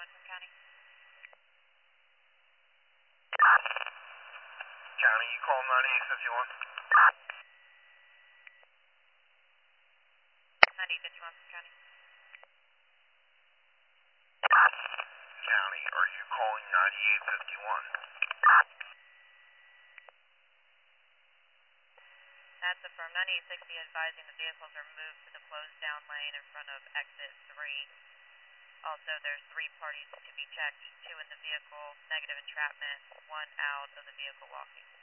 from County. County, you call 9851? 9851 from County. County, are you calling 9851? That's affirmed. 9860 advising the vehicles are moved to the closed down lane in front of exit 3. Also, there's 3 parties to be checked, 2 in the vehicle, negative entrapment, 1 out of the vehicle walking.